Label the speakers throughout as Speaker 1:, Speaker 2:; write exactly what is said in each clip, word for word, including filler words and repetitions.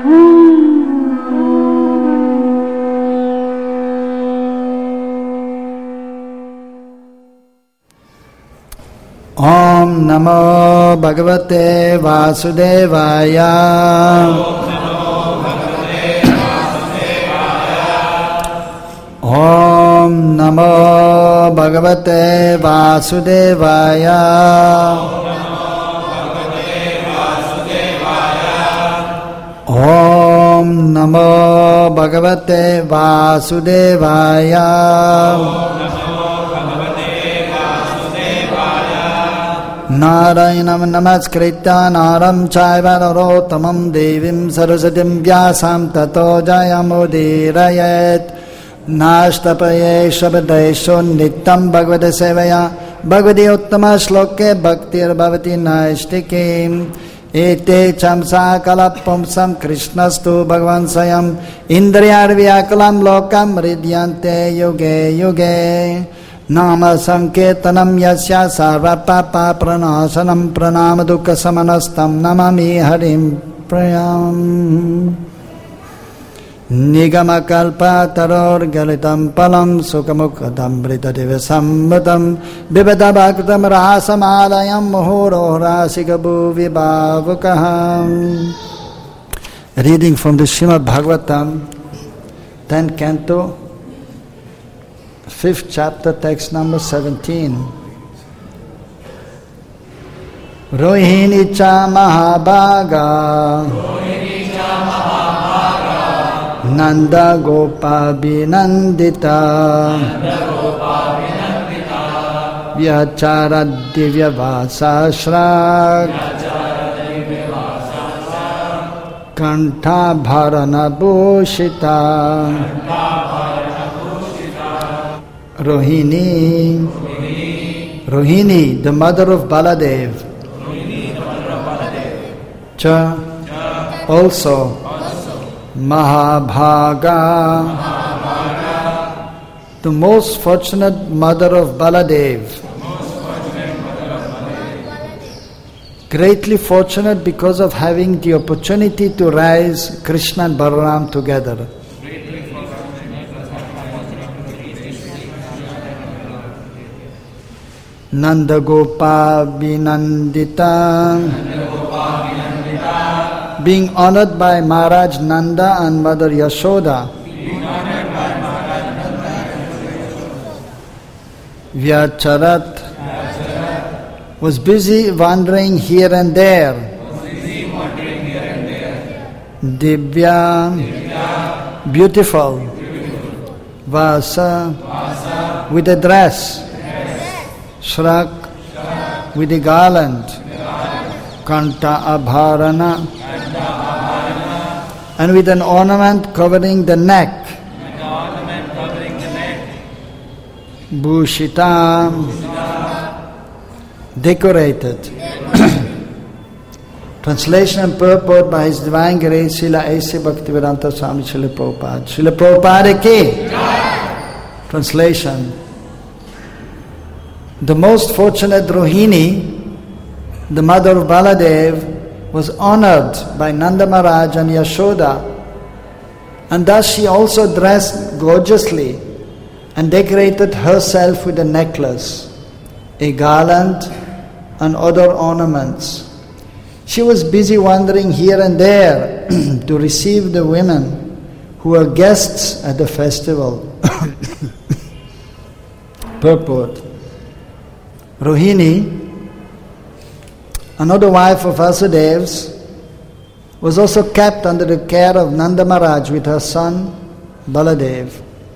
Speaker 1: Om Namo Bhagavate Vasudevaya. Om Namo Bhagavate Vasudevaya. Om Namo Bhagavate Vasudevaya. Narayanam namaskritya naram chaiva narottamam devim saraswatim vyasam tato jayamudirayet. Nashtapaye shabadesho nityam bhagavata sevaya bhagavati uttama shloke bhaktir bhavati naishtikim. Ete chamsa kalapumsam krishnastu bhagavan sayam indriyarvyakalam lokam ridyante yuge yuge. Nama Sankirtanam Yasya Sarva Papa Pranasanam Pranama Dukkha Samanastam Namami Harim Prayam. Nigama Kalpa Taror Galitam Palam Sukhamukhatam Britadiva Sambatam Bivada Bhaktam Rasamalayam Muhuro Rasikabu Vibhavukaham. Reading from the Srimad Bhagavatam, tenth canto, fifth chapter, text number seventeen. Rohini cha Mahabhaga, Rohini cha Mahabhaga, Nanda Gopa Binandita, Nanda Gopa Binandita, Vyachara Divya Vasashra, Vyachara Divya Vasashra, Kantha Bharana Bhushita, Rohini, Rohini, Rohini, the mother of Baladev, Rohini, the mother of Baladev. Cha, Cha, also, also. Mahabhaga, Mahabhaga, the most fortunate mother of Baladev, the most fortunate mother of Baladev. Greatly fortunate because of having the opportunity to rise Krishna and Balaram together. Nanda Gopa Binandita, being honored by Maharaj Nanda and Mother Yashoda. Vyacharat was busy wandering here and there. Divya, beautiful. Vasa, with a dress. Shrak, with a garland, Kanta Abharana, and with an ornament covering the neck, Bhushita, decorated. Translation and purport by His Divine Grace Srila A C Bhaktivedanta Swami Srila Prabhupada. Srila Prabhupada ki. Translation. The most fortunate Rohini, the mother of Baladev, was honored by Nanda Maharaj and Yashoda, and thus she also dressed gorgeously and decorated herself with a necklace, a garland, and other ornaments. She was busy wandering here and there to receive the women who were guests at the festival. Purport. Rohini, another wife of Vasudev's, was also kept under the care of Nanda Maharaj with her son Baladev.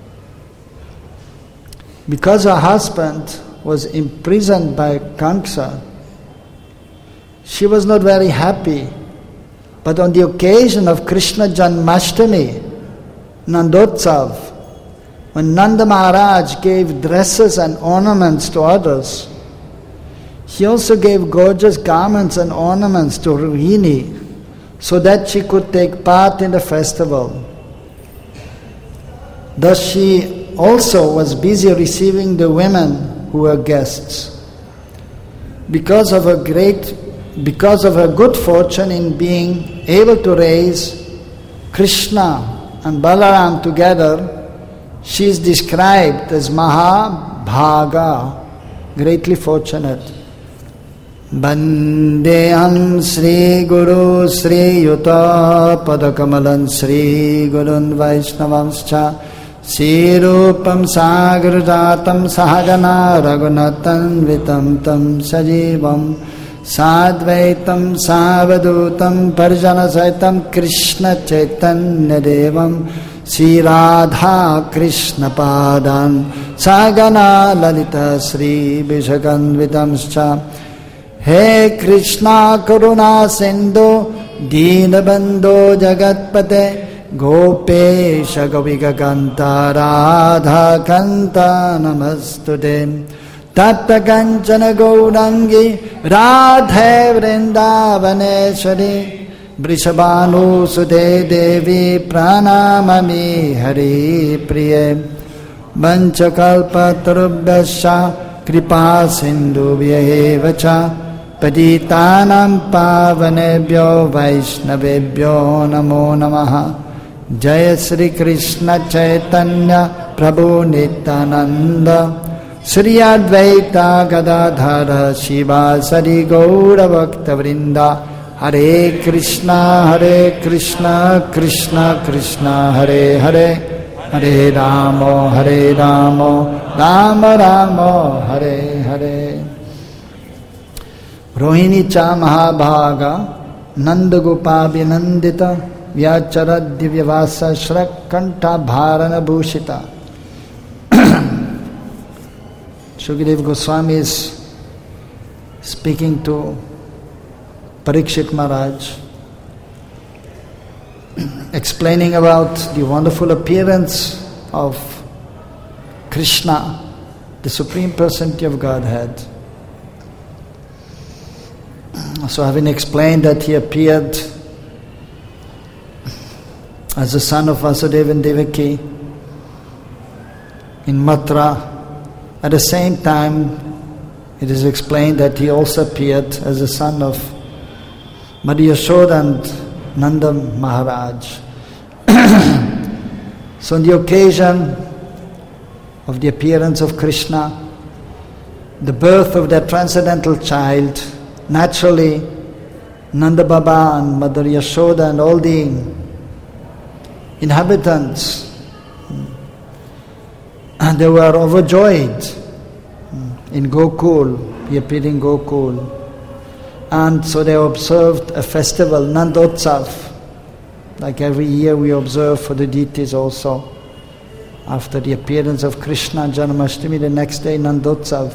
Speaker 1: Because her husband was imprisoned by Kamsa, she was not very happy. But on the occasion of Krishna Janmashtami, Nandotsav, when Nanda Maharaj gave dresses and ornaments to others, he also gave gorgeous garments and ornaments to Rohini so that she could take part in the festival. Thus she also was busy receiving the women who were guests. Because of her great, because of her good fortune in being able to raise Krishna and Balaram together, she is described as Mahabhaga, greatly fortunate. Bandeham Sri Guru Sri Yuta Padakamalan Sri Gurun Vaishnavamscha Sirupam Sagrajatam Sahagana Raghunatan Vitam Tam Sajivam Sadvaitam Savadutam Parjana Saitam Krishna Chaitanya Devam Sri Radha Krishna Padan Sagana Lalita Sri Vishakan Vitamscha He Krishna Karuna Sindhu Deenabandho Jagatpate Gopesha Govika Kanta Radha Kanta Namastude Tatta Kanchana Gaurangi Radhe Vrindavaneshwari Vrishabhanu Sudhe Devi Pranamami Hari Priye Vanchakalpa Tarubhyascha Kripa Sindhu Vyahevacha Patitanam Pavanebhyo Vaishnavebhyo Namo Namaha Jaya Sri Krishna Chaitanya Prabhu Nityananda Sri Advaita Gadadhara Shiva Sari Gaura Bhakta Vrinda Hare Krishna Hare Krishna Krishna Krishna Hare Hare Hare Ramo Hare Ramo Rama Ramo Hare Hare Rohini cha Mahabhaga Nandagopa Vinandita Vyachara Divyavasa Shrak Kanta Bharana Bhushita. Shukadeva Goswami is speaking to Parikshit Maharaj, explaining about the wonderful appearance of Krishna, the Supreme Personality of Godhead. So having explained that he appeared as the son of Vasudeva and Devaki in Mathura, at the same time it is explained that he also appeared as the son of Madhya Yashoda and Nanda Maharaj. So on the occasion of the appearance of Krishna, the birth of that transcendental child, naturally Nanda Baba and Mother Yashoda and all the inhabitants, and they were overjoyed in Gokul. He appeared in Gokul. And so they observed a festival, Nandotsav, like every year we observe for the deities also. After the appearance of Krishna, Janmashtami, the next day Nandotsav.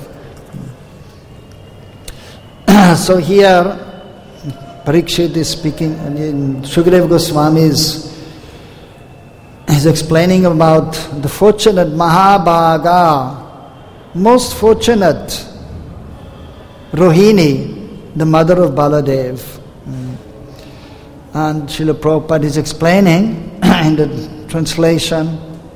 Speaker 1: So here, Parikshit is speaking, and Shukadeva Goswami is, is explaining about the fortunate Mahabhaga, most fortunate Rohini, the mother of Baladev. And Srila Prabhupada is explaining in the translation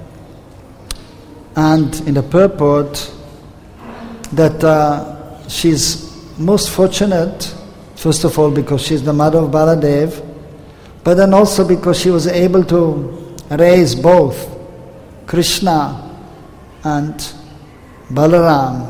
Speaker 1: and in the purport that uh, she's most fortunate, first of all because she's the mother of Baladev, but then also because she was able to raise both Krishna and Balaram.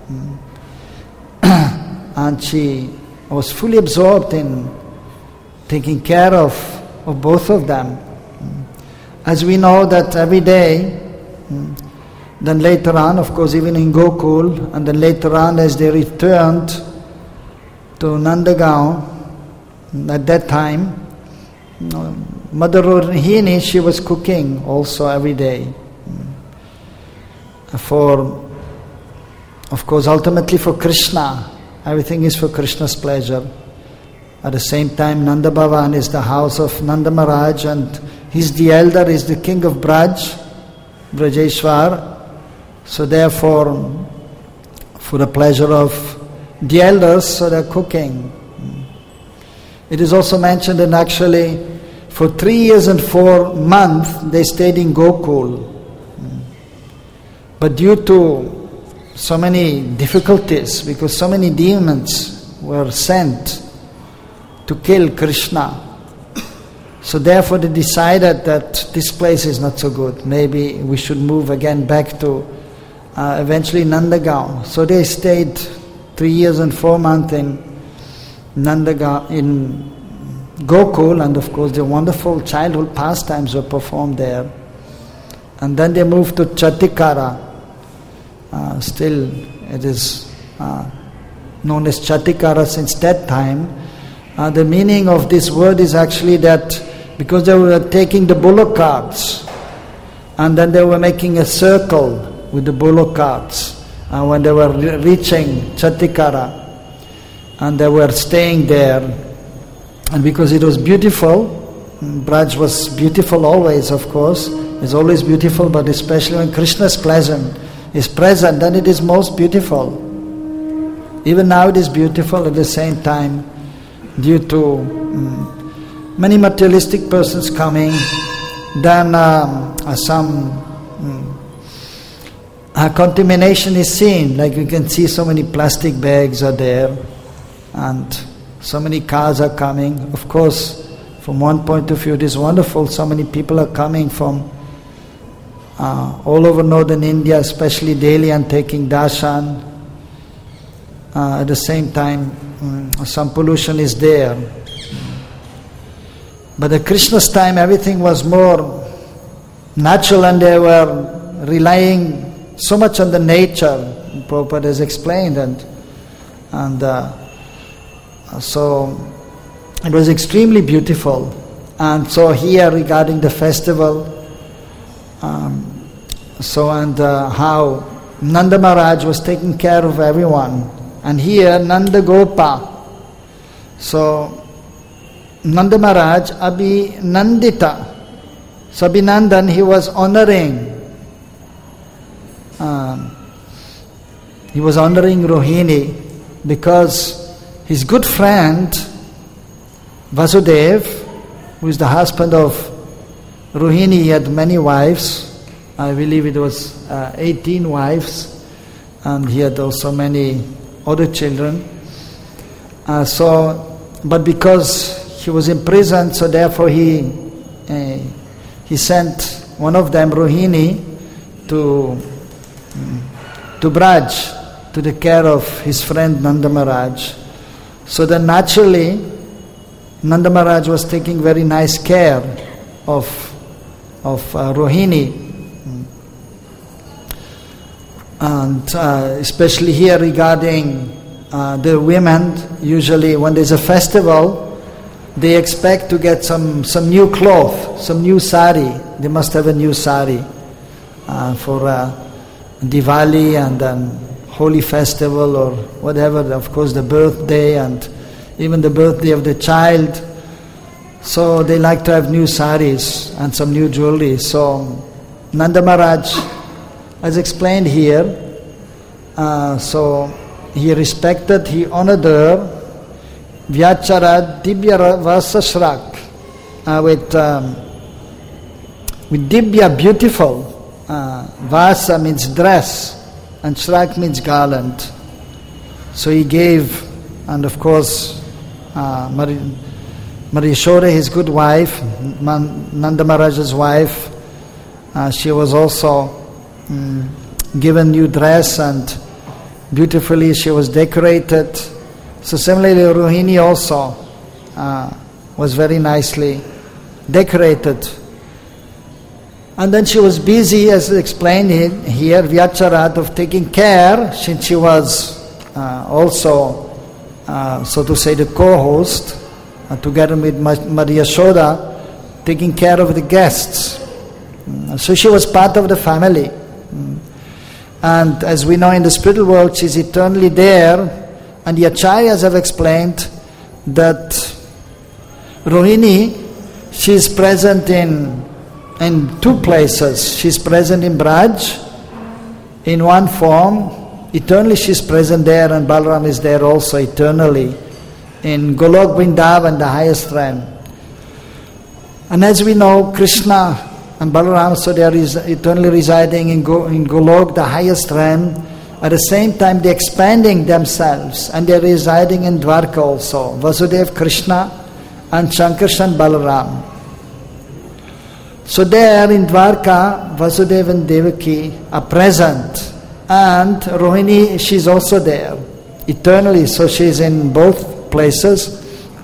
Speaker 1: And she was fully absorbed in taking care of, of both of them. As we know that every day, then later on, of course, even in Gokul, and then later on as they returned to Nandagaon, at that time, Mother Rohini, she was cooking also every day. For, of course, ultimately for Krishna. Everything is for Krishna's pleasure. At the same time, Nanda Bhavan is the house of Nanda Maharaj, and he's the elder, he's the king of Braj, Brajeshwar. So therefore, for the pleasure of the elders, so they're cooking. It is also mentioned that actually, for three years and four months, they stayed in Gokul. But due to so many difficulties, because so many demons were sent to kill Krishna, So therefore they decided that this place is not so good. Maybe we should move again back to uh, eventually Nandagaon. So they stayed three years and four months in Nandagaon, in Gokul, and of course the wonderful childhood pastimes were performed there. And then they moved to Chatikara. Uh, still it is uh, known as Chatikara since that time. Uh, the meaning of this word is actually that because they were taking the bullock carts and then they were making a circle with the bullock carts uh, when they were re- reaching Chatikara, and they were staying there. And because it was beautiful, Braj was beautiful always, of course, it's always beautiful, but especially when Krishna's present, is present, then it is most beautiful. Even now it is beautiful, at the same time, due to um, many materialistic persons coming, then um, uh, some um, uh, contamination is seen, like you can see so many plastic bags are there, and so many cars are coming. Of course, from one point of view it is wonderful, so many people are coming from uh, all over northern India, especially Delhi, and taking darshan. Uh, at the same time, um, some pollution is there. But at Krishna's time everything was more natural, and they were relying so much on the nature, Prabhupada has explained, and and uh, so it was extremely beautiful. And so here regarding the festival, um, so and uh, how Nanda Maharaj was taking care of everyone, and here Nanda Gopa. So Nanda Maharaj Abhinandita, so Abhinandan, he was honoring, um, he was honoring Rohini because his good friend Vasudev, who is the husband of Rohini, he had many wives. I believe it was uh, eighteen wives, and he had also many other children. Uh, so, but because he was imprisoned, so therefore he uh, he sent one of them, Rohini, to to Braj, to the care of his friend Nanda Maharaj. So then naturally, Nanda Maharaj was taking very nice care of of uh, Rohini, and uh, especially here regarding uh, the women. Usually, when there's a festival, they expect to get some some new cloth, some new sari. They must have a new sari uh, for uh, Diwali and then holy festival or whatever, of course the birthday and even the birthday of the child. So they like to have new saris and some new jewelry. So Nanda Maharaj, as explained here, uh, so he respected, he honored her, Vyachara Dibya Vasa Shrak, uh, with, um, with Dibya, beautiful, uh, Vasa means dress, and Shrak means garland. So he gave, and of course, uh, Maria Yashoda, his good wife, Man, Nanda Maharaj's wife, uh, she was also um, given new dress, and beautifully she was decorated. So similarly, Rohini also uh, was very nicely decorated. And then she was busy, as explained here, Vyacharat, of taking care, since she was uh, also, uh, so to say, the co-host, uh, together with Maria Yashoda, taking care of the guests. Mm, so she was part of the family. Mm. And as we know in the spiritual world, she's eternally there, and the Acharyas have explained that Rohini, she is present in in two places. She's present in Braj in one form, eternally she's present there, and Balaram is there also eternally in Golok Vrindavan, the highest realm. And as we know, Krishna and Balaram, so they are res- eternally residing in, Go- in Golok, the highest realm. At the same time they're expanding themselves, and they're residing in Dwarka also, Vasudev, Krishna and Shankarshan, Balaram. So there in Dwarka, Vasudeva and Devaki are present, and Rohini, she's also there eternally, so she's in both places,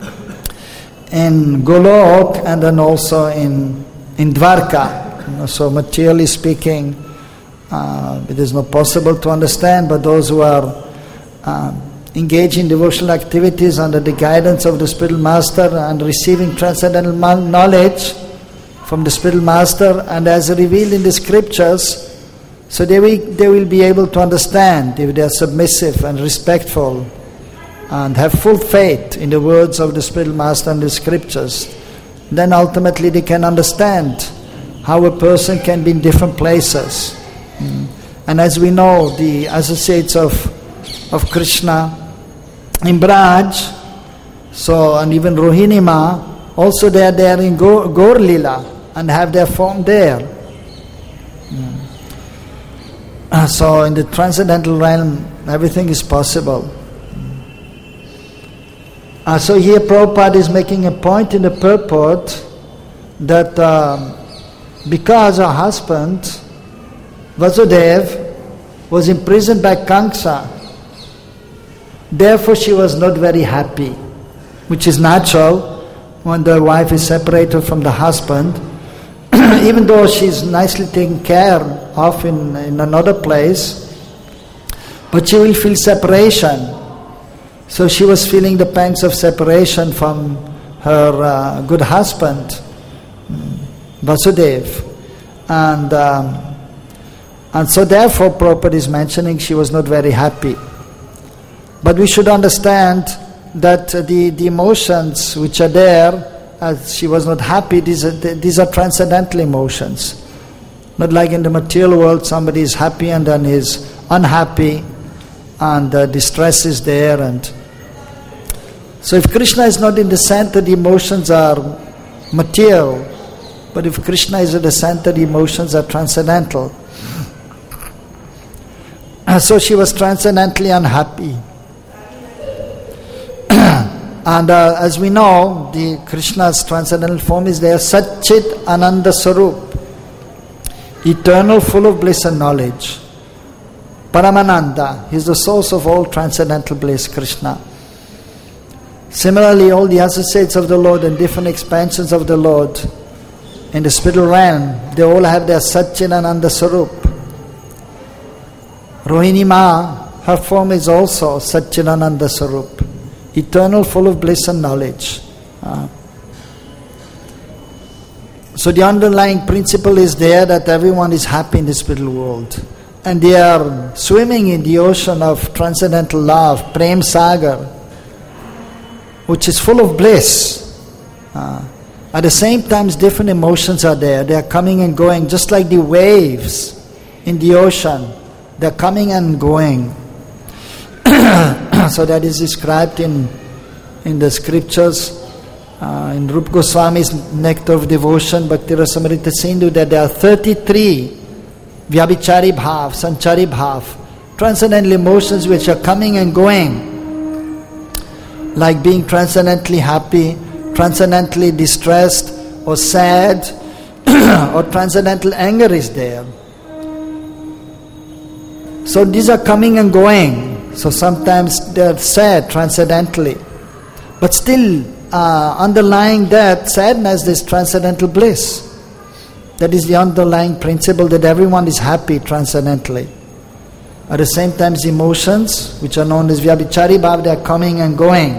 Speaker 1: in Golok and then also in, in Dwarka. You know, so materially speaking, uh, it is not possible to understand, but those who are uh, engaged in devotional activities under the guidance of the spiritual master and receiving transcendental knowledge from the spiritual master and as revealed in the scriptures, so they will, they will be able to understand if they are submissive and respectful and have full faith in the words of the spiritual master and the scriptures. Then ultimately they can understand how a person can be in different places. Mm. And as we know, the associates of, of Krishna in Braj, so and even Rohini Ma, also they are there in Gaur, Gaur Lila and have their form there. Mm. Uh, so in the transcendental realm, everything is possible. Uh, so here Prabhupada is making a point in the purport that uh, because her husband, Vasudev, was imprisoned by Kamsa, therefore she was not very happy, which is natural when the wife is separated from the husband. Even though she's nicely taken care of in, in another place, but she will feel separation. So she was feeling the pangs of separation from her uh, good husband, Vasudev. And, um, and so therefore Prabhupada is mentioning she was not very happy. But we should understand that the, the emotions which are there, as she was not happy, these are, these are transcendental emotions. Not like in the material world, somebody is happy and then is unhappy and uh, distress is there. And so if Krishna is not in the center, the emotions are material. But if Krishna is at the center, the emotions are transcendental. So she was transcendently unhappy. And uh, as we know, the Krishna's transcendental form is there, Satchit Ananda Sarup, eternal, full of bliss and knowledge. Paramananda, he is the source of all transcendental bliss, Krishna. Similarly, all the associates of the Lord and different expansions of the Lord in the spiritual realm, they all have their Satchit Ananda Sarup. Rohini Ma, her form is also Satchit Ananda Sarup, eternal, full of bliss and knowledge. Uh, so the underlying principle is there that everyone is happy in the spiritual world. And they are swimming in the ocean of transcendental love, Prem Sagar, which is full of bliss. Uh, at the same time, different emotions are there. They are coming and going, just like the waves in the ocean. They are coming and going. So that is described in in the scriptures, uh, in Rupa Goswami's Nectar of Devotion, Bhakti Rasamrita Sindhu, that there are thirty-three Vyabhichari Bhav, Sanchari Bhav, transcendental emotions which are coming and going, like being transcendently happy, transcendently distressed or sad, or transcendental anger is there. So these are coming and going. So sometimes they are sad transcendentally, but still uh, underlying that sadness is transcendental bliss. That is the underlying principle, that everyone is happy transcendently. At the same time, the emotions, which are known as Vyabhichari Bhav, they are coming and going.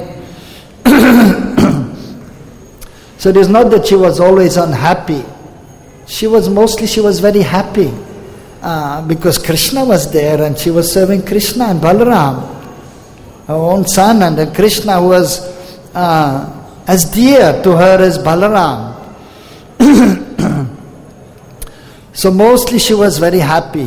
Speaker 1: So it is not that she was always unhappy. She was mostly, she was very happy. Uh, because Krishna was there and she was serving Krishna and Balaram, her own son, and then Krishna who was uh, as dear to her as Balaram. So mostly she was very happy.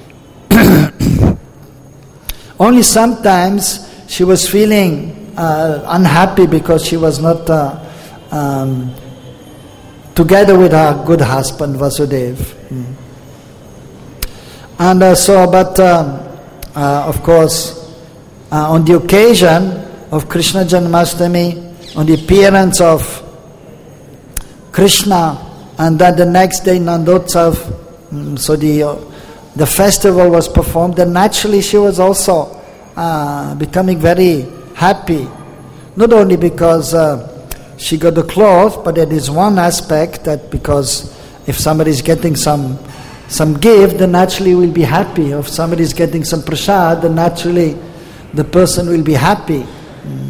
Speaker 1: Only sometimes she was feeling uh, unhappy because she was not uh, um, together with her good husband Vasudev. Mm. And uh, so, but um, uh, of course, uh, on the occasion of Krishna Janmashtami, on the appearance of Krishna And then the next day, Nandotsav, so the uh, the festival was performed, and naturally she was also uh, becoming very happy. Not only because uh, she got the cloth, but there is one aspect that because if somebody is getting some some gift, then naturally will be happy. If somebody is getting some prasad, then naturally the person will be happy. Mm.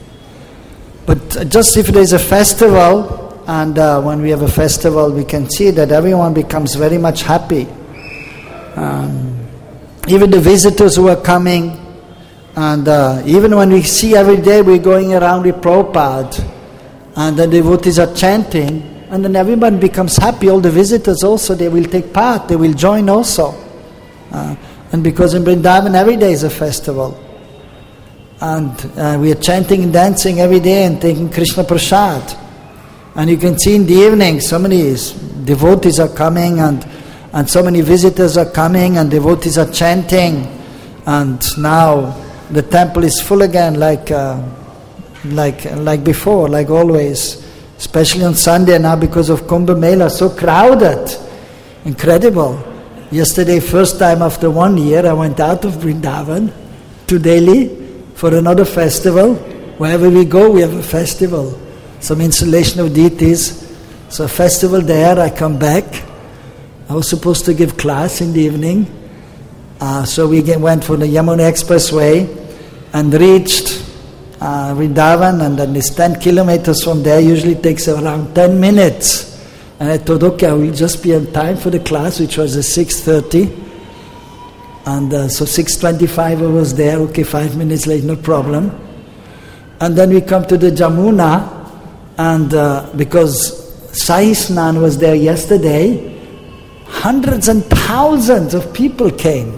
Speaker 1: But just if there is a festival, and uh, when we have a festival, we can see that everyone becomes very much happy. Um, even the visitors who are coming, and uh, even when we see every day we're going around with Prabhupada, and the devotees are chanting, and then everyone becomes happy. All the visitors also, they will take part, they will join also. Uh, and because in Vrindavan every day is a festival. And uh, we are chanting and dancing every day and taking Krishna Prasad. And you can see in the evening, so many devotees are coming, and, and so many visitors are coming, and devotees are chanting. And now the temple is full again, like uh, like like before, like always. Especially on Sunday now, because of Kumbh Mela, so crowded, incredible. Yesterday, first time after one year, I went out of Vrindavan to Delhi for another festival. Wherever we go, we have a festival. Some installation of deities. So a festival there, I come back. I was supposed to give class in the evening. Uh, so we get, went for the Yamuna Expressway and reached uh, Vrindavan, and then it's ten kilometers from there. Usually takes around ten minutes. And I thought, okay, I will just be on time for the class, which was at six thirty. And uh, so six twenty-five I was there. Okay, five minutes late, no problem. And then we come to the Jamuna. And uh, because Sai Snan was there yesterday, hundreds and thousands of people came.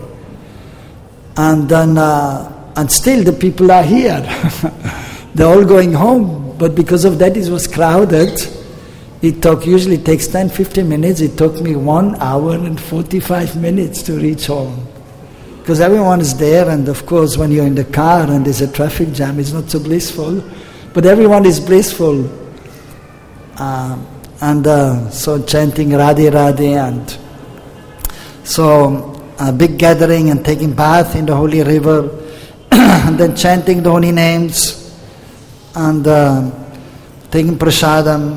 Speaker 1: And then, uh, and still the people are here. They're all going home. But because of that, it was crowded. It took, usually takes ten, fifteen minutes. It took me one hour and forty-five minutes to reach home. Because everyone is there, and of course when you're in the car and there's a traffic jam, it's not so blissful. But everyone is blissful. Uh, and uh, so chanting Radhe Radhe, and so a big gathering and taking bath in the holy river, and then chanting the holy names, and uh, taking prasadam.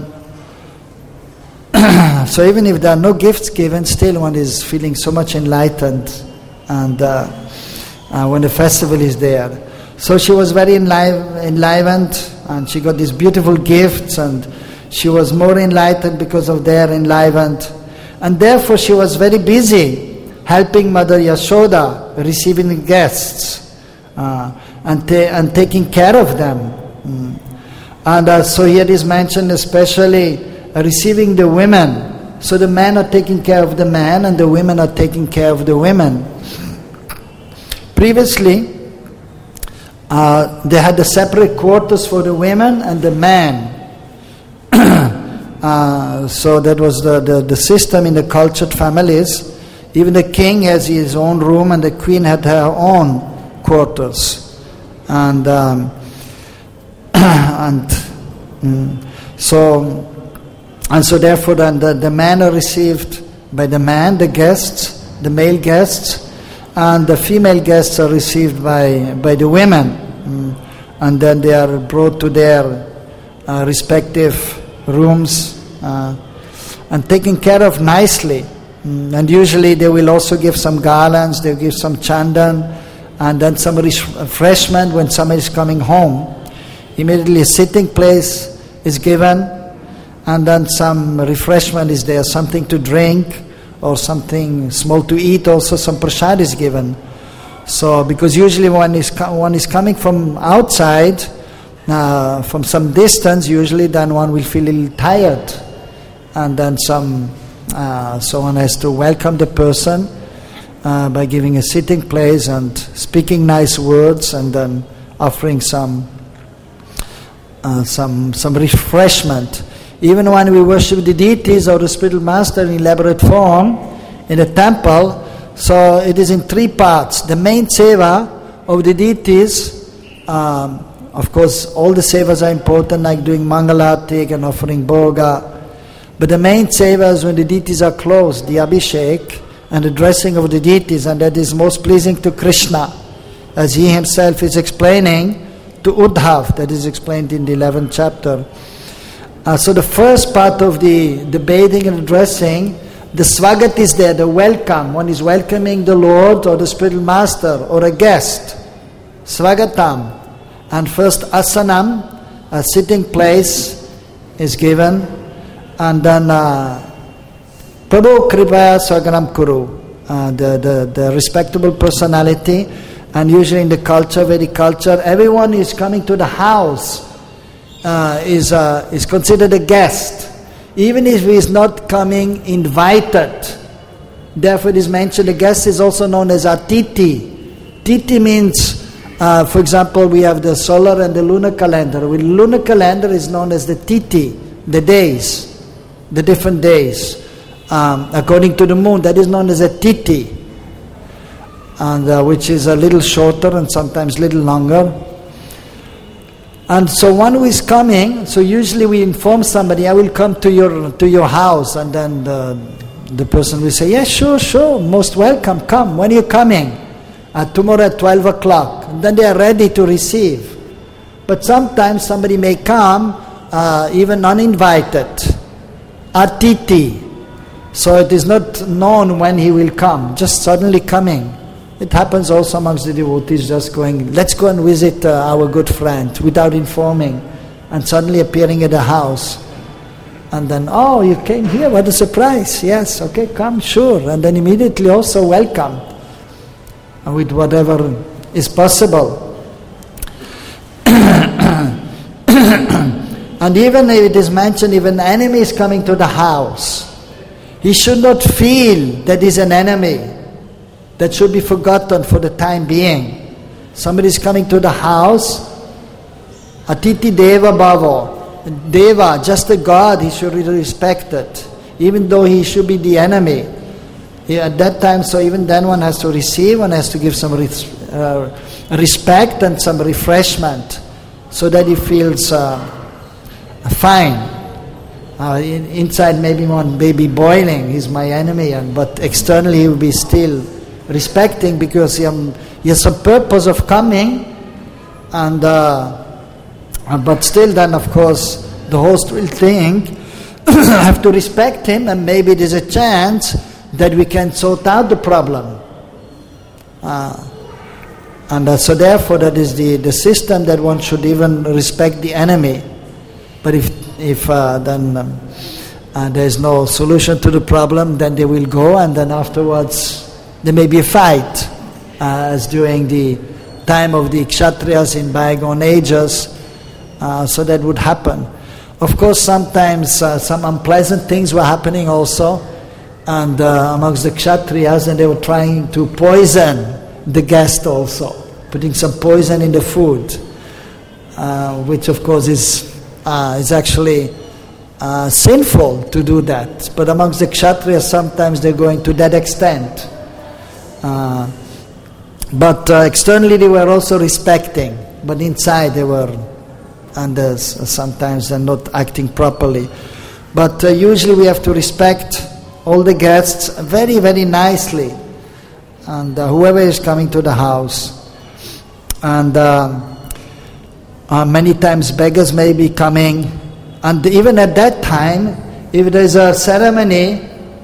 Speaker 1: So even if there are no gifts given, still one is feeling so much enlightened, and uh, uh, when the festival is there. So she was very enliv- enlivened, and she got these beautiful gifts, and she was more enlightened because of their enlivened. And therefore she was very busy helping Mother Yashoda, receiving guests, uh, and, ta- and taking care of them. Mm. And uh, so here is mentioned especially uh, receiving the women. So the men are taking care of the men, and the women are taking care of the women. Previously, uh, they had the separate quarters for the women and the men. Uh, so that was the, the, the system in the cultured families. Even the king has his own room, and the queen had her own quarters. And um, and mm, so and so therefore then the, the men are received by the man, the guests, the male guests, and the female guests are received by, by the women. Mm, and then they are brought to their uh, respective rooms uh, and taken care of nicely. Mm, and usually they will also give some garlands, they'll give some chandan, and then some refreshment when somebody is coming home. Immediately a sitting place is given, and then some refreshment is there, something to drink or something small to eat. Also some prasad is given. So because usually when is one is coming from outside, Uh, from some distance, usually then one will feel a little tired, and then some uh, so one has to welcome the person uh, by giving a sitting place and speaking nice words, and then offering some uh, some some refreshment. Even when we worship the deities or the spiritual master in elaborate form in the temple, so it is in three parts. The main seva of the deities. Um, Of course, all the sevas are important, like doing mangalartik and offering bhoga. But the main seva is when the deities are close, the Abhishek and the dressing of the deities, and that is most pleasing to Krishna, as he himself is explaining to Uddhav, that is explained in the eleventh chapter. Uh, so the first part of the, the bathing and the dressing, the swagat is there, the welcome. One is welcoming the Lord or the spiritual master or a guest. Swagatam. And first asanam, a sitting place, is given. And then uh, Prabhu Kripaya Swaganam Kuru, uh, the, the, the respectable personality. And usually in the culture, Vedic culture, everyone is coming to the house uh, is, uh, is considered a guest. Even if he is not coming invited. Therefore it is mentioned, the guest is also known as Atiti. Titi means, uh, for example, we have the solar and the lunar calendar. With lunar calendar is known as the Titi, the days, the different days. Um, according to the moon, that is known as a Titi, and uh, which is a little shorter and sometimes little longer. And so one who is coming, so usually we inform somebody, I will come to your to your house, and then the, the person will say, yes, sure, sure, most welcome, come. When are you coming? Uh, tomorrow at twelve o'clock. And then they are ready to receive. But sometimes somebody may come uh, even uninvited, Atiti. So it is not known when he will come, just suddenly coming. It happens also amongst the devotees, just going, let's go and visit uh, our good friend, without informing, and suddenly appearing at the house. And then, oh, you came here, what a surprise. Yes, okay, come, sure. And then immediately also welcome, and with whatever is possible. And even if it is mentioned, if an enemy is coming to the house, he should not feel that he's an enemy. That should be forgotten for the time being. Somebody is coming to the house, Atiti Deva Bhavo. Deva, just a god, he should be respected. Even though he should be the enemy. He, at that time, so even then one has to receive, one has to give some res, uh, respect and some refreshment, so that he feels uh, fine. Uh, in, inside maybe one may be boiling, he's my enemy, and but externally he will be still respecting, because he, um, he has some purpose of coming, and uh, but still then of course the host will think have to respect him, and maybe there's a chance that we can sort out the problem. Uh, and uh, so therefore that is the, the system, that one should even respect the enemy. But if, if uh, then um, uh, there is no solution to the problem, then they will go, and then afterwards there may be a fight, uh, as during the time of the Kshatriyas in bygone ages, uh, so that would happen. Of course, sometimes uh, some unpleasant things were happening also, and uh, amongst the Kshatriyas, and they were trying to poison the guest also, putting some poison in the food, uh, which of course is uh, is actually uh, sinful to do that. But amongst the Kshatriyas, sometimes they're going to that extent. Uh, but uh, externally they were also respecting, but inside they were, and uh, sometimes they're not acting properly. But uh, usually we have to respect all the guests very, very nicely, and uh, whoever is coming to the house. And uh, uh, many times beggars may be coming, and even at that time, if there is a ceremony,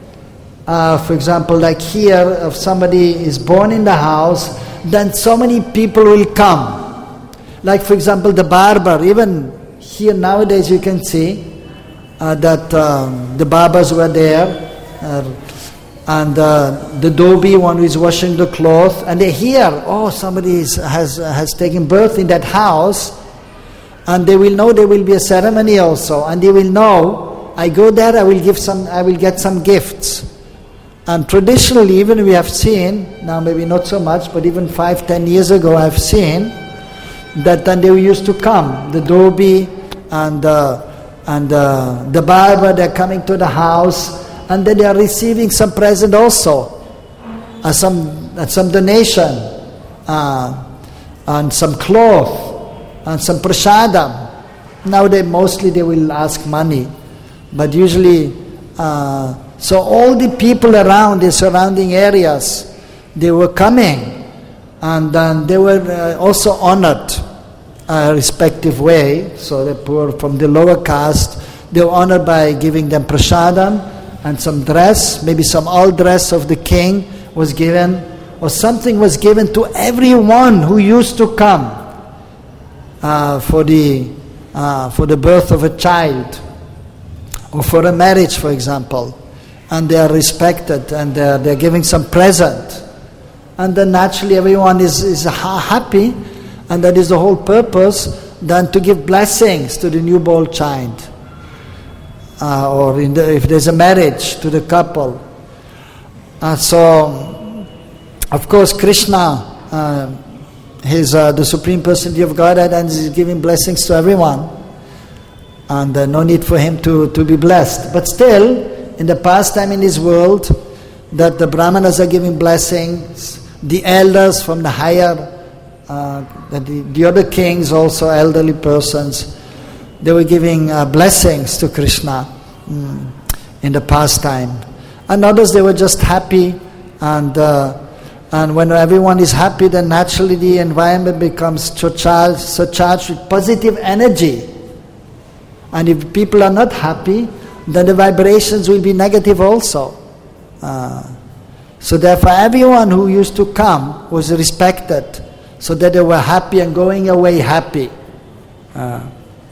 Speaker 1: Uh, for example, like here, if somebody is born in the house, then so many people will come. Like for example, the barber, even here nowadays you can see uh, that um, the barbers were there, uh, and uh, the dhobi, one who is washing the cloth, and they hear, oh, somebody is, has, has taken birth in that house, and they will know there will be a ceremony also, and they will know, I go there, I will give some, I will get some gifts. And traditionally, even we have seen, now maybe not so much, but even five, ten years ago I've seen, that then they used to come, the dhobi and, uh, and uh, the barber, they're coming to the house, and then they are receiving some present also, uh, some, uh, some donation, uh, and some cloth, and some prasadam. Now they mostly they will ask money, but usually Uh, so all the people around the surrounding areas, they were coming, and then they were uh, also honored a respective way. So the poor from the lower caste, they were honored by giving them prasadam and some dress, maybe some old dress of the king was given, or something was given to everyone who used to come uh, for the uh, for the birth of a child, or for a marriage, for example, and they are respected, and they're, they're giving some present, and then naturally everyone is, is ha- happy, and that is the whole purpose, then to give blessings to the newborn child, uh, or in the, if there's a marriage, to the couple. Uh, so, of course, Krishna, uh, he's uh, the Supreme Personality of Godhead, and he's giving blessings to everyone. And uh, no need for him to, to be blessed. But still, in the past time in this world, that the Brahmanas are giving blessings, the elders from the higher, uh, the, the other kings, also elderly persons, they were giving uh, blessings to Krishna mm, in the past time. And others, they were just happy, and uh, and when everyone is happy, then naturally the environment becomes so charged, so charged with positive energy. And if people are not happy, then the vibrations will be negative also. Uh, so therefore everyone who used to come was respected, so that they were happy and going away happy. Uh,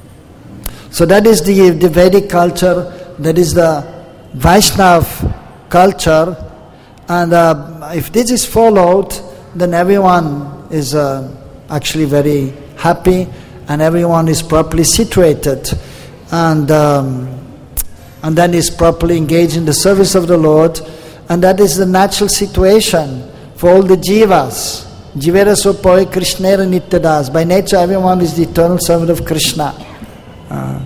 Speaker 1: so that is the, the Vedic culture, that is the Vaishnav culture, and uh, if this is followed, then everyone is uh, actually very happy, and everyone is properly situated, and um, and then is properly engaged in the service of the Lord, and that is the natural situation for all the jivas. Jivera sopoi Krishnera nityadas. By nature, everyone is the eternal servant of Krishna. Uh,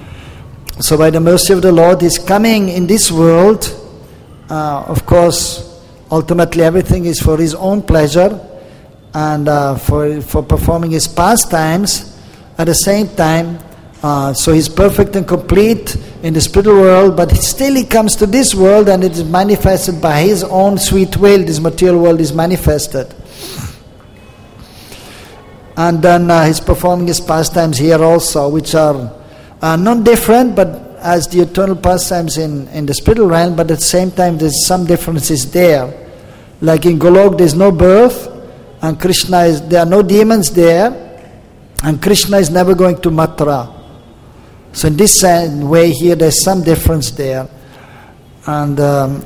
Speaker 1: so by the mercy of the Lord, He is coming in this world. Uh, of course, ultimately everything is for His own pleasure, and uh, for for performing His pastimes. At the same time, uh, so He's perfect and complete in the spiritual world, but still He comes to this world, and it is manifested by His own sweet will. This material world is manifested. And then uh, He's performing His pastimes here also, which are uh, not different, but as the eternal pastimes in, in the spiritual realm, but at the same time there's some differences there. Like in Golok there's no birth, and Krishna is, there are no demons there, and Krishna is never going to Mathura. So in this way here there's some difference there. And um,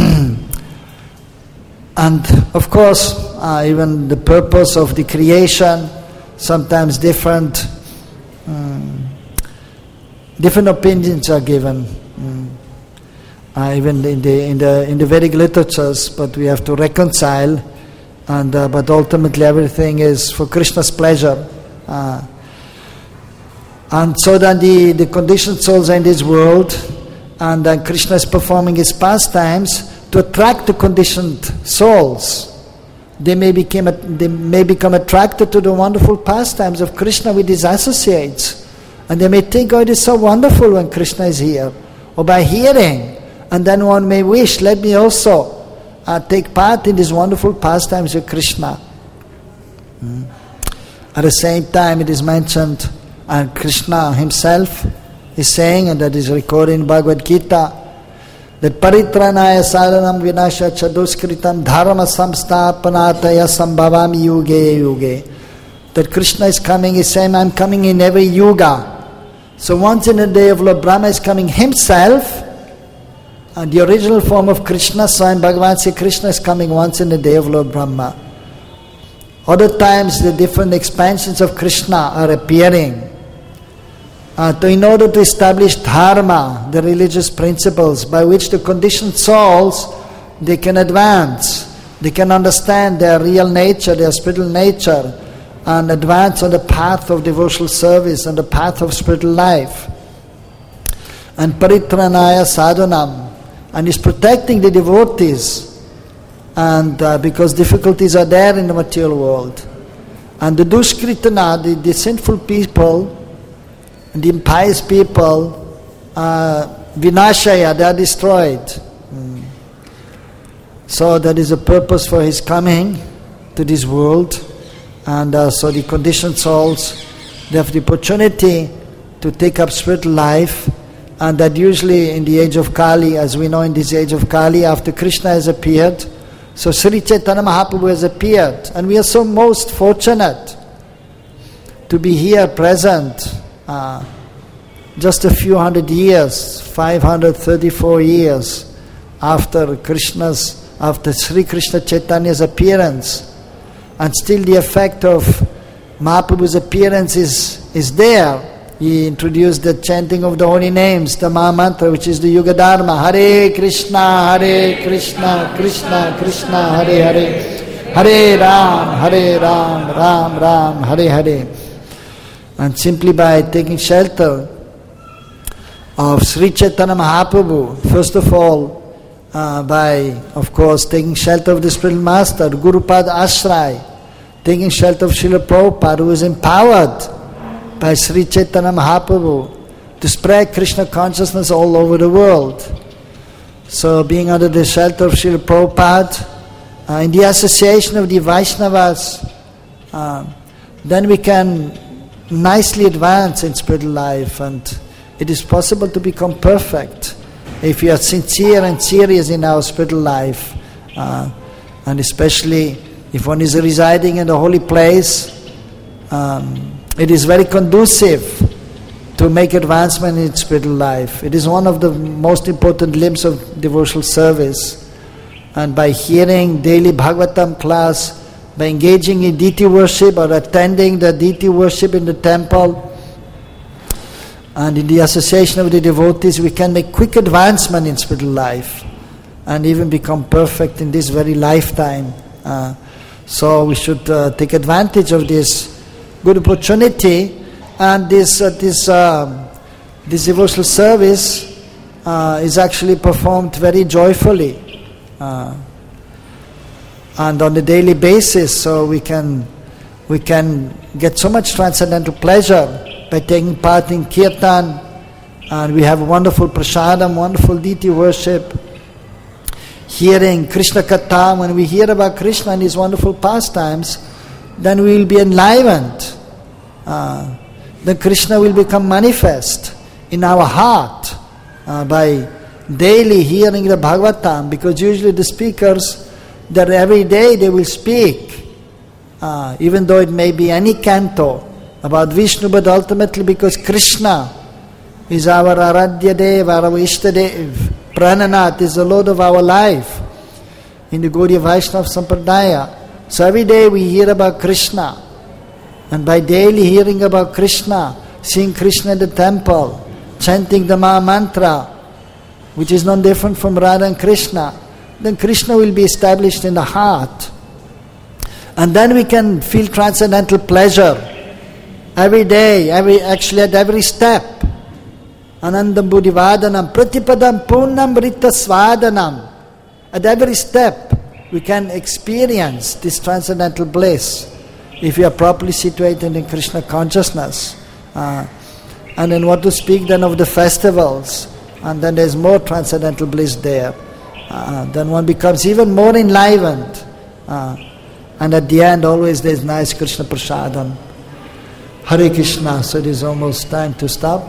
Speaker 1: and of course uh, even the purpose of the creation, sometimes different um, different opinions are given, mm. uh, even in the in the in the Vedic literatures. But we have to reconcile, and uh, but ultimately everything is for Krishna's pleasure. Uh, and so then the, the conditioned souls are in this world, and then Krishna is performing His pastimes to attract the conditioned souls. They may become they may become attracted to the wonderful pastimes of Krishna with His associates. And they may think, oh, it is so wonderful when Krishna is here. Or by hearing. And then one may wish, let me also uh, take part in these wonderful pastimes with Krishna. Mm. At the same time, it is mentioned, and Krishna Himself is saying, and that is recorded in Bhagavad Gita, that paritranaya saranam vinasha chaduskritam dharma samsthapanataya sambhavami yuge yuge. That Krishna is coming, is saying, I'm coming in every yuga. So once in a day of Lord Brahma is coming Himself, and the original form of Krishna, Swayam Bhagavan Sri Krishna is coming once in a day of Lord Brahma. Other times the different expansions of Krishna are appearing. Uh, to, in order to establish dharma, the religious principles by which the conditioned souls, they can advance, they can understand their real nature, their spiritual nature, and advance on the path of devotional service, on the path of spiritual life. And paritranaya sadhanam, and is protecting the devotees, and uh, because difficulties are there in the material world. And the dushkritana, the, the sinful people, and the impious people, uh, Vinashaya, they are destroyed. Mm. So that is a purpose for his coming to this world. And uh, so the conditioned souls, they have the opportunity to take up spiritual life, and that usually in the age of Kali, as we know in this age of Kali, after Krishna has appeared, so Sri Chaitanya Mahaprabhu has appeared, and we are so most fortunate to be here present uh, just a few hundred years, five hundred thirty-four years after Krishna's, after Sri Krishna Chaitanya's appearance, and still the effect of Mahaprabhu's appearance is, is there. He introduced the chanting of the holy names, the Maha Mantra, which is the Yuga Dharma. Hare Krishna, Hare Krishna, Krishna Krishna, Hare Hare, Hare Ram, Hare Ram, Ram Ram, Hare Hare. And simply by taking shelter of Sri Chaitanya Mahaprabhu, first of all, uh, by, of course, taking shelter of the spiritual master, Gurupada Ashray, taking shelter of Srila Prabhupada, who is empowered by Sri Chaitanya Mahaprabhu to spread Krishna consciousness all over the world. So being under the shelter of Srila Prabhupada, uh, in the association of the Vaishnavas, uh, then we can nicely advance in spiritual life, and it is possible to become perfect if we are sincere and serious in our spiritual life, uh, and especially if one is residing in a holy place. Um, It is very conducive to make advancement in spiritual life. It is one of the most important limbs of devotional service. And by hearing daily Bhagavatam class, by engaging in deity worship or attending the deity worship in the temple, and in the association of the devotees, we can make quick advancement in spiritual life and even become perfect in this very lifetime. Uh, so we should uh, take advantage of this good opportunity, and this uh, this uh, this devotional service uh, is actually performed very joyfully uh, and on a daily basis. So we can we can get so much transcendental pleasure by taking part in kirtan, and we have wonderful prasadam, wonderful deity worship, hearing Krishna Katha. When we hear about Krishna and his wonderful pastimes, then we will be enlivened. Uh, then Krishna will become manifest in our heart uh, by daily hearing the Bhagavatam, because usually the speakers, that every day they will speak, uh, even though it may be any canto about Vishnu, but ultimately because Krishna is our Aradhya Dev, our Ishtadev. Prananath is the Lord of our life in the Gaudiya Vaishnava Sampradaya. So every day we hear about Krishna, and by daily hearing about Krishna, seeing Krishna in the temple, chanting the Maha Mantra, which is not different from Radha and Krishna, then Krishna will be established in the heart. And then we can feel transcendental pleasure every day, every actually at every step. Anandam Buddhivadanam, Pratipadam Purnam Rita Svadanam. At every step we can experience this transcendental bliss if we are properly situated in Krishna consciousness. Uh, and then what to speak then of the festivals, and then there's more transcendental bliss there. Uh, then one becomes even more enlivened. Uh, and at the end always there's nice Krishna Prasadam. Hare Krishna. So it is almost time to stop.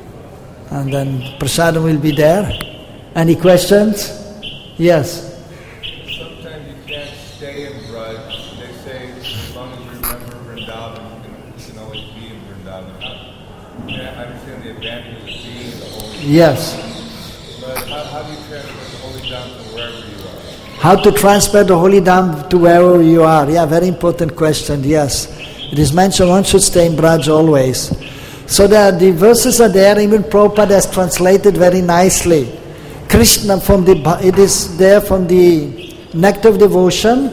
Speaker 1: And then Prasadam will be there. Any questions? Yes.
Speaker 2: Sometimes you can't stay in Braj. They say as long as you remember Vrindavan, you, can, you can always be in Vrindavan. How, I understand the advantages of being in the Holy Dham.
Speaker 1: Yes.
Speaker 2: But how, how do you transfer the Holy Dham to wherever you are?
Speaker 1: How to transfer the Holy Dham to wherever you are? Yeah, very important question. Yes. It is mentioned one should stay in Braj always. So the, the verses are there, even Prabhupada has translated very nicely. Krishna from the, it is there from the Nectar of Devotion,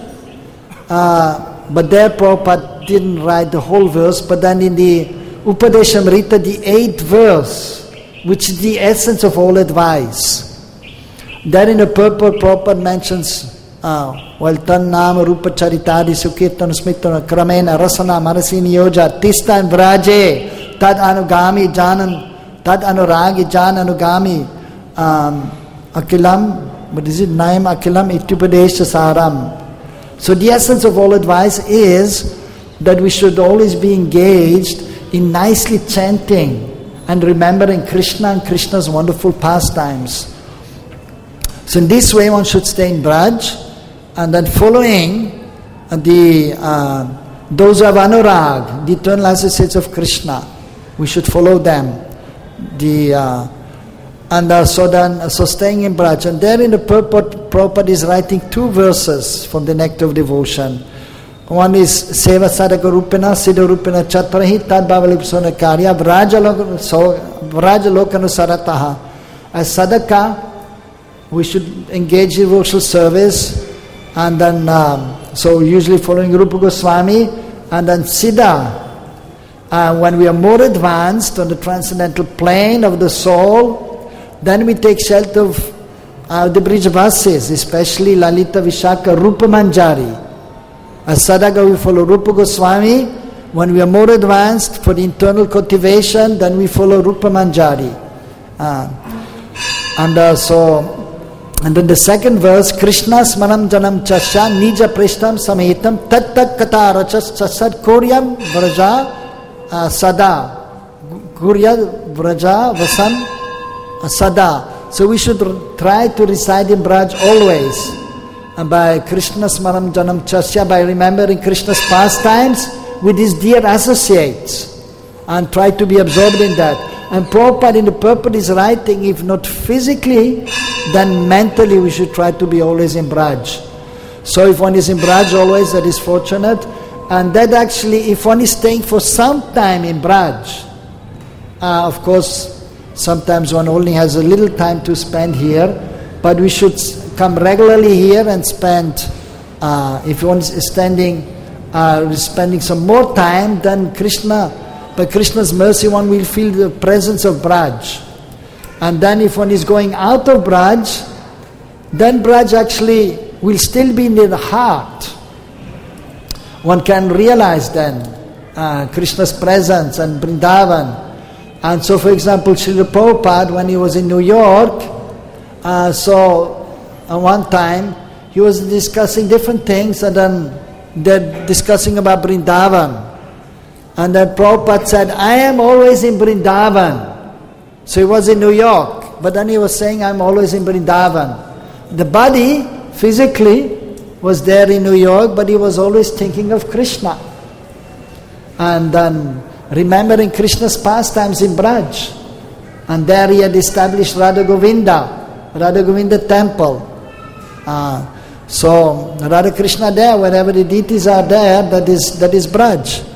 Speaker 1: uh, but there Prabhupada didn't write the whole verse, but then in the Upadeshamrita, the eighth verse, which is the essence of all advice. There in the purport, Prabhupada mentions, uh, well, tan nama rupa charitadi sukirtan smitana kramena rasana marasini yoja tista and vraje tad anugami janan tad anuragi jan anugami um, Akilam, what is it? Naim Akilam Itupadesha Saram. So the essence of all advice is that we should always be engaged in nicely chanting and remembering Krishna and Krishna's wonderful pastimes. So in this way one should stay in Braj, and then following the uh, those who have anurag, the eternal associates of Krishna, we should follow them. The uh, and uh, so then so staying in Braj, and there in the purport, Prabhupada is writing two verses from the Nectar of Devotion. One is Seva Sadaka Rupena Siddha Rupena Chatrahi Tad Bhavalipsona Karya Vraja Lokanu Sarataha. As Sadaka, we should engage in devotional service, and then um, so usually following Rupa Goswami, and then Siddha, uh, when we are more advanced on the transcendental plane of the soul, then we take shelter of uh, the Brijavasis, especially Lalita Vishaka Rupa Manjari. As Sadaka we follow Rupa Goswami. When we are more advanced for the internal cultivation, then we follow Rupa Manjari. Uh, and uh, so And then the second verse, Krishna smanam janam chasya nija prishtam sametam tat tat kata rachas chasad koryam vraja uh, sada. Kurya vraja vasam uh, sada. So we should r- try to reside in Braj always. And by Krishna smanam janam chasya, by remembering Krishna's pastimes with his dear associates. And try to be absorbed in that. And Prabhupada in the purport is writing, if not physically, then mentally we should try to be always in Braj. So if one is in Braj always, that is fortunate. And that actually, if one is staying for some time in Braj, uh, of course, sometimes one only has a little time to spend here, but we should come regularly here and spend, uh, if one is standing, uh, spending some more time, then Krishna, by Krishna's mercy, one will feel the presence of Braj. And then if one is going out of Braj, then Braj actually will still be in the heart. One can realize then uh, Krishna's presence and Vrindavan. And so for example, Srila Prabhupada, when he was in New York, uh, so uh, one time he was discussing different things, and then they're discussing about Vrindavan. And then Prabhupada said, I am always in Vrindavan. So he was in New York, but then he was saying, I'm always in Vrindavan. The body, physically, was there in New York, but he was always thinking of Krishna. And then remembering Krishna's pastimes in Braj. And there he had established Radha Govinda, Radha Govinda temple. Uh, so Radha Krishna there, wherever the deities are there, that is that is Braj.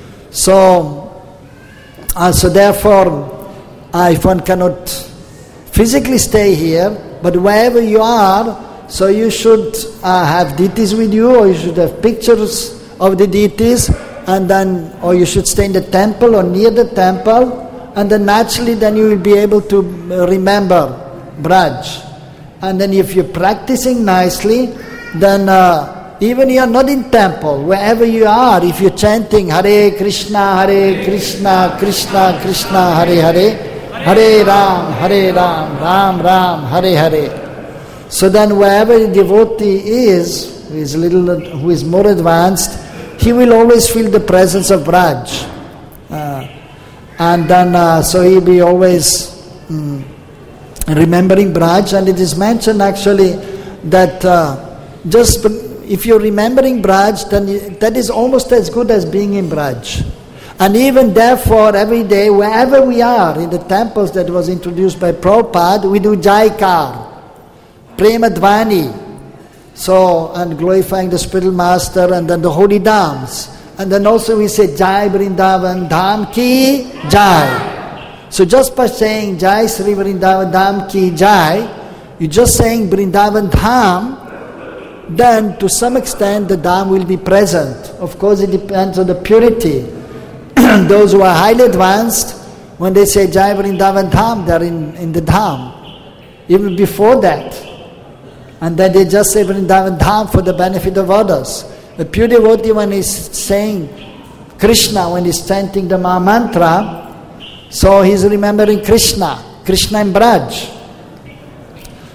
Speaker 1: So, uh, so therefore, uh, if one cannot physically stay here, but wherever you are, so you should uh, have deities with you, or you should have pictures of the deities, and then, or you should stay in the temple or near the temple, and then naturally then you will be able to remember Braj. And then if you're practicing nicely, then uh, even you are not in temple, wherever you are, if you're chanting Hare Krishna, Hare Krishna, Krishna Krishna, Hare Hare, Hare Ram, Hare Ram, Ram Ram, Hare Hare. So then wherever the devotee is, who is little, who is more advanced, he will always feel the presence of Braj. Uh, and then, uh, so he'll be always um, remembering Braj, and it is mentioned actually that uh, just if you're remembering Braj, then that is almost as good as being in Braj. And even therefore, every day, wherever we are, in the temples that was introduced by Prabhupada, we do Jaikar, Prema Dvani, so, and glorifying the spiritual master, and then the holy dhams. And then also we say, Jai Vrindavan Dham Ki Jai. So just by saying Jai Sri Vrindavan Dham Ki Jai, you're just saying Vrindavan Dham, then to some extent the Dham will be present. Of course it depends on the purity. Those who are highly advanced, when they say Jai Vrindavan Dham, they're in, in the Dham. Even before that. And then they just say Vrindavan Dham for the benefit of others. The pure devotee, when he's saying Krishna, when he's chanting the Maha Mantra, so he's remembering Krishna, Krishna in Braj.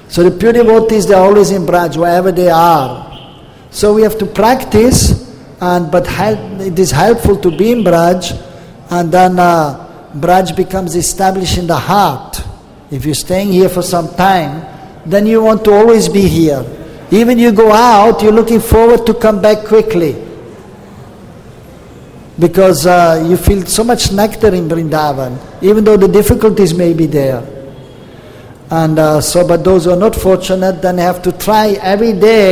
Speaker 1: So the pure devotees, they are always in Braj, wherever they are. So we have to practice, and but help, it is helpful to be in Braj, and then uh, Braj becomes established in the heart. If you're staying here for some time, then you want to always be here. Even you go out, you're looking forward to come back quickly. Because uh, you feel so much nectar in Vrindavan, even though the difficulties may be there. And uh, so, but those who are not fortunate, then have to try every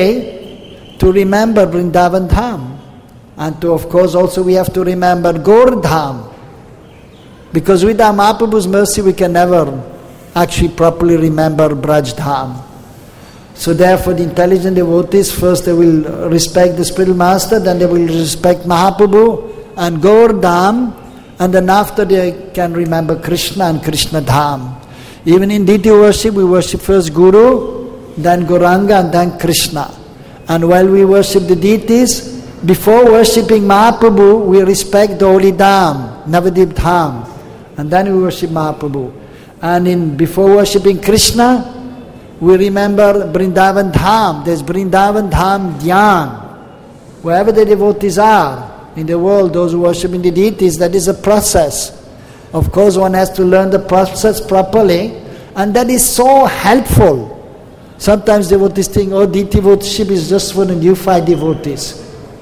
Speaker 1: day to remember Vrindavan Dham. And to, of course, also we have to remember Gaur Dham. Because without Mahaprabhu's mercy, we can never actually properly remember Braj Dham. So therefore, the intelligent devotees, first they will respect the spiritual master, then they will respect Mahaprabhu and Gaur Dham, and then after they can remember Krishna and Krishna Dham. Even in deity worship, we worship first Guru, then Gauranga, and then Krishna. And while we worship the deities, before worshipping Mahaprabhu, we respect the holy Dham, Navadip Dham, and then we worship Mahaprabhu. And in before worshipping Krishna, we remember Vrindavan Dham. There's Vrindavan Dham Dhyan. Wherever the devotees are in the world, those who worship in the deities, that is a process. Of course, one has to learn the process properly, and that is so helpful. Sometimes devotees think, oh, deity worship is just for the neophyte devotees.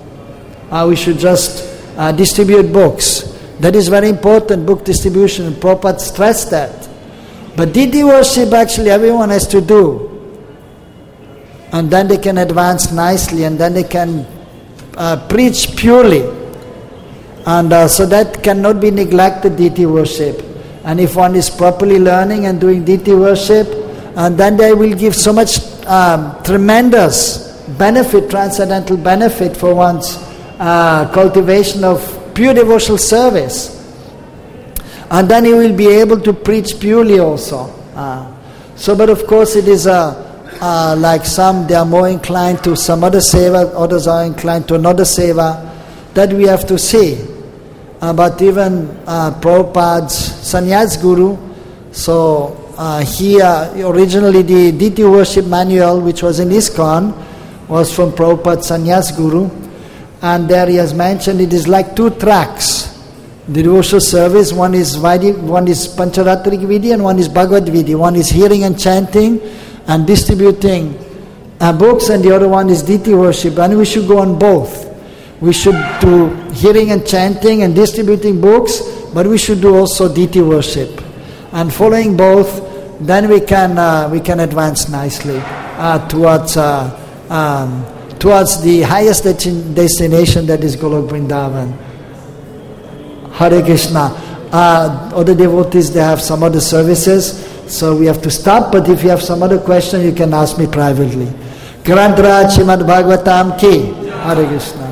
Speaker 1: Uh, we should just uh, distribute books. That is very important, book distribution. Prabhupada stressed that. But deity worship actually everyone has to do. And then they can advance nicely, and then they can uh, preach purely. And uh, so that cannot be neglected, deity worship. And if one is properly learning and doing deity worship, and then they will give so much um, tremendous benefit, transcendental benefit for one's uh, cultivation of pure devotional service. And then he will be able to preach purely also. Uh, so, but of course it is uh, uh, like some, they are more inclined to some other seva, others are inclined to another seva. That we have to see. Uh, but even uh, Prabhupada's Sannyas Guru, so uh, he, uh, originally the deity worship manual which was in ISKCON was from Prabhupada's Sannyas Guru, and there he has mentioned it is like two tracks. The devotional service, one is Vaidhi, one is Pancharatrik Vidhi and one is Bhagavad Vidhi. One is hearing and chanting and distributing uh, books, and the other one is deity worship, and we should go on both. We should do hearing and chanting and distributing books, but we should do also deity worship. And following both, then we can uh, we can advance nicely uh, towards uh, um, towards the highest destination, that is Golok Vrindavan. Hare Krishna. Uh, other devotees, they have some other services, so we have to stop. But if you have some other question, you can ask me privately. Grandra Chimad Bhagavatam ki. Hare Krishna.